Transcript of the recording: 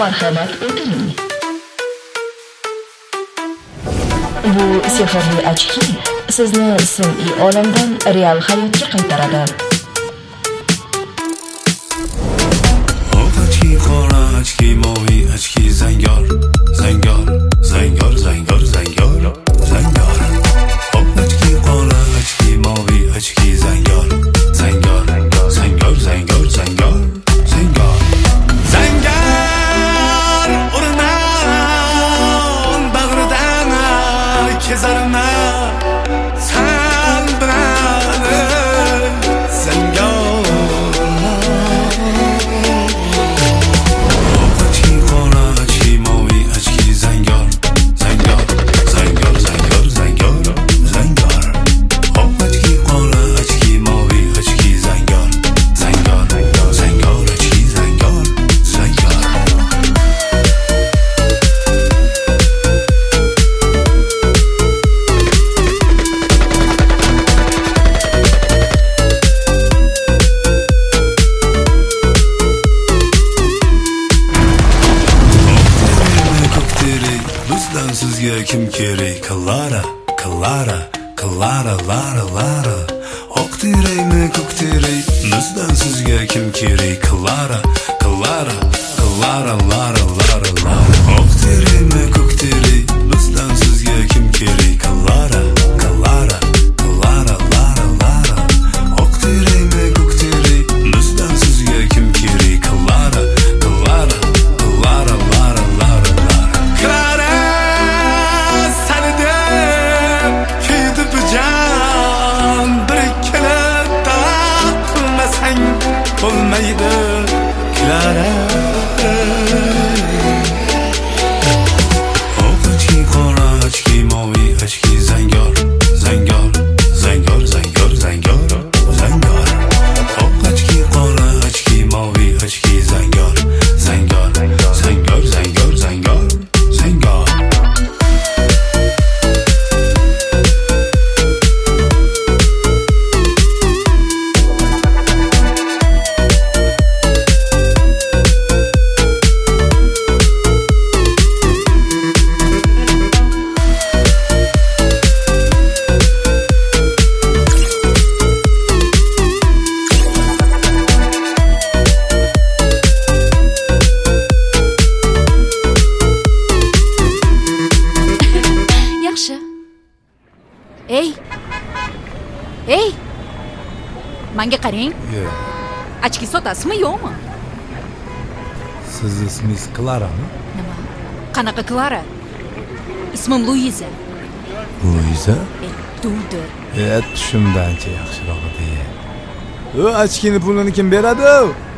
Marhamat o'tiring. Bu sehrli ochki sizni sun'iy olamdan real hayotga qaytaradi. Ochki qora, ochki moviy, ochki zangor, zangor, zangor, zangor, zangor, zangor. Ochki qora, ochki moviy, ochki zangor, zangor, zangor, zangor, zangor, zangor. Zangar o'rnan bag'ridan kezarma san bilan zangor. Ochki qora, ochki moviy, ochki zangor, zangor, zangor, zangor, zangor, zangor. Ochki qora, ochki moviy, ochki zangor, zangor, zangor, ochki zangor, zangor. Bizdan sizga kim kerak? Clara, Clara, Clara, Lara, Lara. Oq teraymi, ko'k teray? Bizdan sizga kim kerak? Clara, Clara, Clara, Lara, Lara, Lara. Oq teraymi, ko'k teray? Bizdan sizga kim kerak? Clara, Clara, Clara, Lara, Lara. Oq teraymi, ko'k teray? Bizdan sizga kim kerak? Clara, Clara, Clara, Lara, Lara, Lara. Clara, seni deb kuydi jon, bir kelib taqmasang bo'lmaydi. Clara, ochki qora, ochki moviy, ochki zangor, zangor, zangor, zangor, zangor, zangor. Ochki qora, ochki moviy, ochki zangor, zangor, zangor, zangor, zangor, zangor. Yaxshi. Ey. Ey. Menga qarang. Ochki sotasizmi, yo'qmi? Siz ismingiz Clarami? Nima? Qanaqa Clara? Ismim Luiza. Luiza? Duvdir. Tushimda ancha yaxshiroq edi. Ochkini pulini kim beradi?